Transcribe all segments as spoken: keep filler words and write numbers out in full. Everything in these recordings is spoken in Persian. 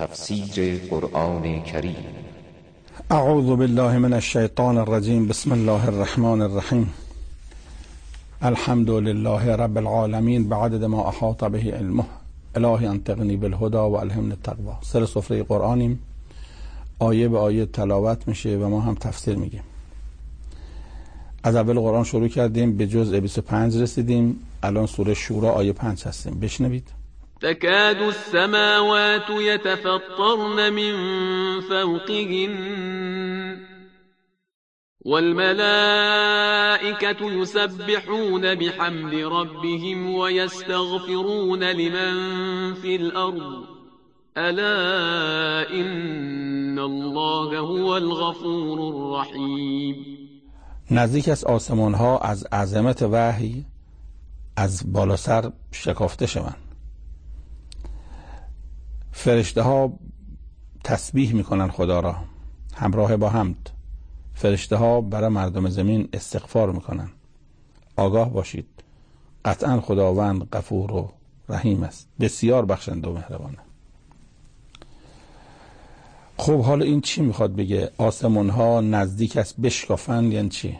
تفسیر قرآن کریم. اعوذ بالله من الشیطان الرجیم. بسم الله الرحمن الرحیم. الحمد لله رب العالمین بعدد ما احاط به علمه. الهی انطقنی بالهدى و الهمنی التقوی. سر سفره قرآنیم، آیه به آیه تلاوت میشه و ما هم تفسیر میگیم. از اول قرآن شروع کردیم، به جزء بیست و پنج رسیدیم. الان سوره شورا آیه پنج هستیم. بشنوید. تكاد السماوات يتفطرن من فوقهن والملائكة يسبحون بحمد ربهم ويستغفرون لمن في الأرض ألا إن الله هو الغفور الرحيم. نزدیک از آسمان ها از عظمت وحی از بالا سر شکافته شوند. فرشته ها تسبیح میکنن خدا را همراه با حمد. فرشته ها برای مردم زمین استغفار میکنن. آگاه باشید قطعا خداوند غفور و رحیم است، بسیار بخشنده و مهربانه. خب حالا این چی میخواد بگه؟ آسمان ها نزدیک است بشکافن یعنی چی؟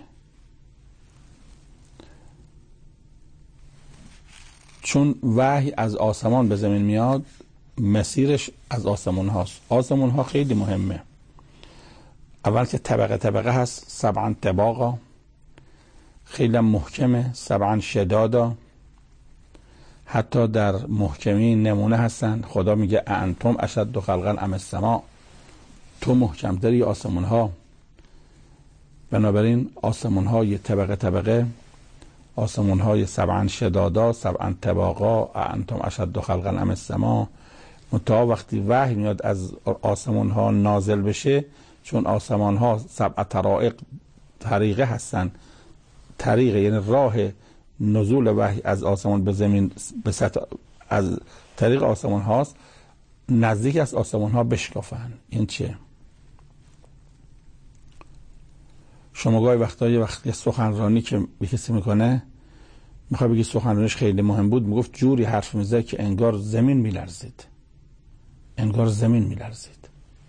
چون وحی از آسمان به زمین میاد، مسیرش از آسمان هاست. آسمان ها خیلی مهمه. اول که طبقه طبقه هست، سبعا طباقا، خیلی محکمه، سبعا شدادا. حتی در محکمی نمونه هستن. خدا میگه انتم اشد خلقا ام السما، تو محکمتری یا آسمان ها. بنابراین آسمان های طبقه طبقه، آسمان های سبعا شدادا، سبعا طباقا، انتم اشد خلقا ام السما. تا وقتی وحی میاد از آسمان ها نازل بشه، چون آسمان ها سبع طرائق طریقه هستن. طریقه یعنی راه نزول وحی از آسمان به زمین به سطح از طریق آسمان هاست. نزدیک از آسمان ها بشکافن. این چه؟ شما گاهی وقتا یه وقتی سخنرانی که به کسی میکنه، میخوای بگی سخنرانیش خیلی مهم بود، میگفت جوری حرف میزد که انگار زمین میلرزید. انگار زمین میلرزید.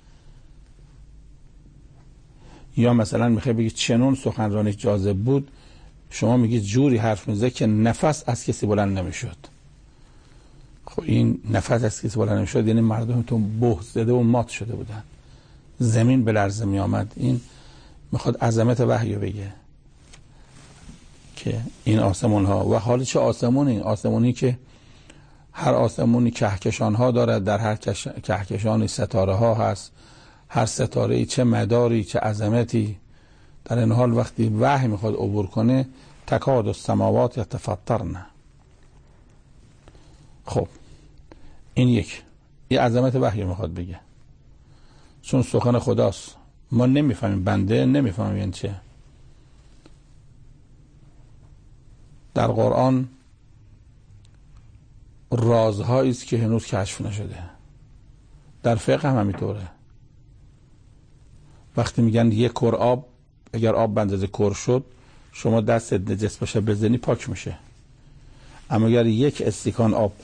یا مثلا میخوای بگی چنون سخنرانی جاذب بود، شما میگی جوری حرف میزد که نفس از کسی بلند نمیشد. خب این نفس از کسی بلند نمیشد یعنی مردمتون بهت زده و مات شده بودن، زمین به لرزه میآمد. این میخواد عظمت وحی بگه که این آسمان ها و حال چه آسمونی، آسمونی که هر آسمونی کهکشان ها دارد، در هر کهکشانی ستاره ها هست، هر ستاره چه مداری چه عظمتی. در این حال وقتی وحی میخواد عبور کنه، تکاد السماوات یتفطرن. خب این یک یه عظمت وحی میخواد بگه، چون سخن خداست. ما نمیفهمیم، بنده نمیفهمیم یعنی چه. در قرآن رازهایی است که هنوز کشف نشده. در فقه هم همینطوره. وقتی میگن یک کر آب، اگر آب به اندازه کر شد، شما دست نجس باشه بزنی پاک میشه. اما اگر یک استکان آب،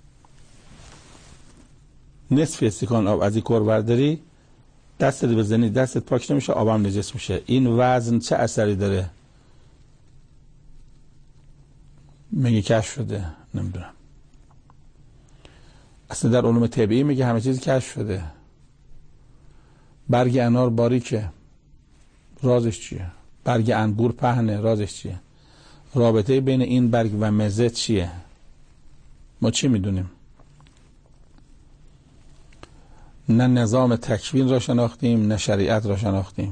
نصف استکان آب از این کر برداری، دستت بزنی دستت پاک نمیشه، آبم نجس میشه. این وزن چه اثری داره؟ میگه کشف شده. نمیدونم. اصلا در علوم طبیعی میگه همه چیز کشف شده. برگ انار باریکه، رازش چیه؟ برگ انگور پهنه، رازش چیه؟ رابطه بین این برگ و مزه چیه؟ ما چی میدونیم؟ نه نظام تکوین را شناختیم، نه شریعت را شناختیم.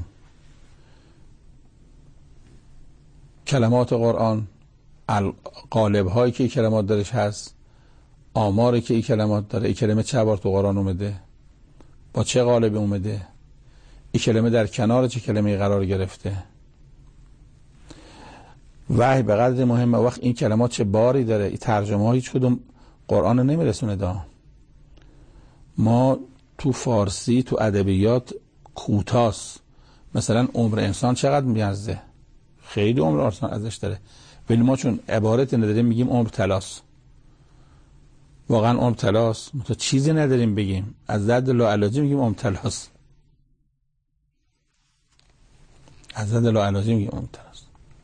کلمات قرآن، قالب هایی که این کلمات درش هست، آماری که این کلمات داره، این کلمه چه بار تو قرآن اومده، با چه قالبی اومده، این کلمه در کنار چه کلمه قرار گرفته. وحی به قدر مهمه. وقت این کلمات چه باری داره. این ترجمه ها هیچ کدوم قرآن رو نمیرسونه دا. ما تو فارسی تو ادبیات کوتاست. مثلا عمر انسان چقدر میارزه؟ خیلی عمر انسان ازش داره، ولی ما چون عبارت نداریم میگیم عمر تلاس. واقعا مبتلاست، تو چیزی نداریم بگیم، از درد لاعلاجی میگیم مبتلاست، از درد لاعلاجی میگیم مبتلاست.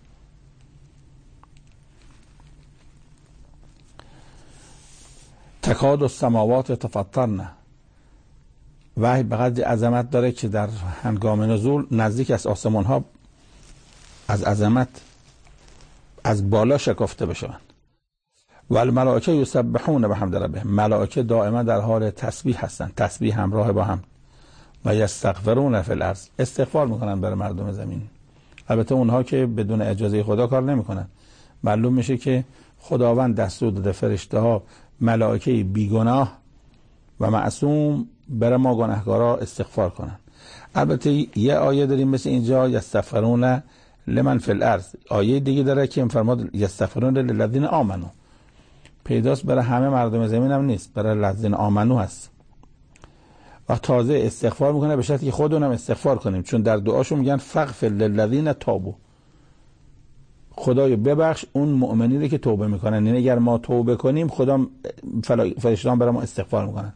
تکاد السماوات تفطرن، وحی به قدر عظمت داره که در هنگام نزول نزدیک از آسمان ها از عظمت از بالا شکافته بشوند. و الملائکه یسبحون بحمد ربهم، ملائکه دائما در حال تسبیح هستند، تسبیح همراه با هم. و یستغفرون فی الارض، استغفار میکنن برای مردم زمین. البته اونها که بدون اجازه خدا کار نمیکنن. معلوم میشه که خداوند دستور داده فرشته ها ملائکه بیگناه و معصوم برای ما گناهکارا استغفار کنن. البته یه آیه داریم مثل اینجا یستغفرون لمن فی الارض، آیه دیگه داره که فرمود یستغفرون للذین آمنو، پیداست برای همه مردم زمین هم نیست، برای الذین آمنو هست. و تازه استغفار میکنه به شرطی که خودمون هم استغفار کنیم، چون در دعاشون میگن فغفر للذین تابوا، خدایا ببخش اون مؤمنینی که توبه میکنن. یعنی اگر ما توبه کنیم خدا فرشته‌ها برای ما استغفار میکنن.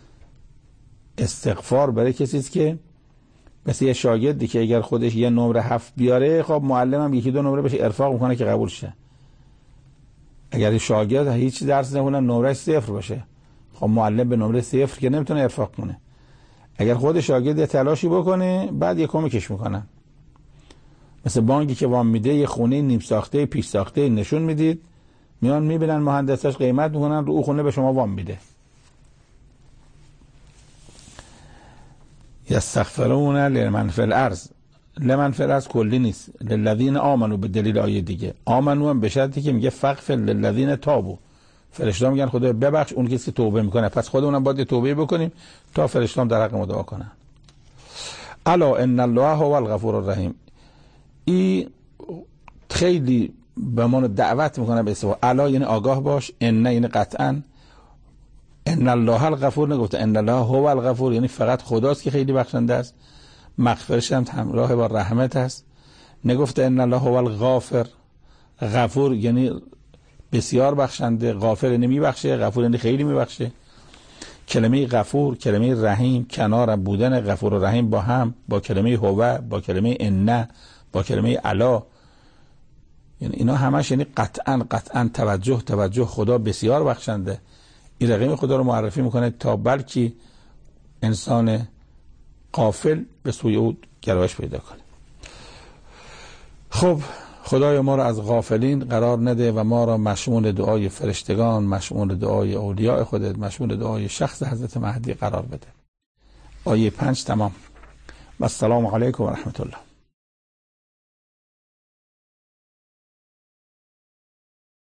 استغفار برای کسی است که مثل یه شاگردی که اگر خودش یه نمره هفت بیاره، خب معلمم یکی دو نمره بهش ارفاق میکنه که قبول شه. اگر شاگرد هیچ درس نخونه نمرهش صفر باشه، خب معلم به نمره صفر که نمیتونه ارفاق کنه. اگر خود شاگرد یه تلاشی بکنه بعد یه کمکش میکنن. مثل بانکی که وام میده یه خونه نیم ساخته پیش ساخته نشون میدید، میان میبینن مهندساش قیمت میکنن رو او خونه به شما وام میده. یستغفرون لمن فی الارض، لمن فی الارض کلی نیست، للذین آمنو به دلیل آیه دیگه. آمنو هم به شرطی که میگه فغفر للذین تابوا، فرشته‌ها میگن خدا ببخش اون کسی که توبه میکنه، پس خودمونم باید توبه بکنیم تا فرشته‌ها در حق ما دعا کنن. الا ان الله هو الغفور الرحیم، این خیلی به ما دعوت میکنه به استغفار. الا یعنی آگاه باش، ان یعنی قطعا، ان الله الغفور نگفته ان الله هو الغفور، یعنی فقط خداست که خیلی بخشنده است، مغفرش هم همراه با رحمت است. نگفته ان الله هو الغافر، غفور یعنی بسیار بخشنده، غافر یعنی میبخشه، غفور یعنی خیلی میبخشه. کلمه غفور، کلمه رحیم کنار بودن غفور و رحیم با هم، با کلمه هو، با کلمه ان، با کلمه الا، یعنی اینا همش یعنی قطعا قطعا توجه توجه خدا بسیار بخشنده. این رقم خدا رو معرفی میکنه تا بلکه انسان غافل به سوی او گرایش پیدا کنه. خب خدای ما را از غافلین قرار نده و ما را مشمول دعای فرشتگان، مشمول دعای اولیاء خودت، مشمول دعای شخص حضرت مهدی قرار بده. آیه پنج تمام. و السلام علیکم و رحمت الله.